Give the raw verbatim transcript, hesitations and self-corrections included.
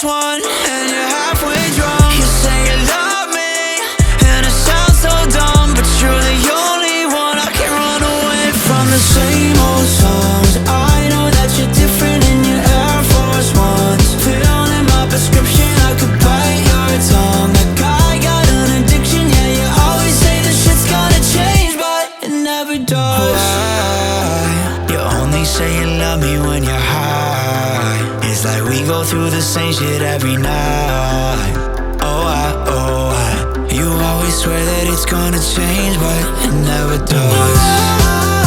Force One and you're halfway drunk. You say you love me and it sounds so dumb, but you're the only one I can't run away from. The same old songs, I know that you're different in your Air Force Ones. Filling my prescription, I could bite your tongue. Like I got an addiction, yeah, you always say this shit's gonna change, but it never does. Why? You only say you love me when you're high. It's like we go through the same shit every night. Oh, I, oh, I. You always swear that it's gonna change, but it never does.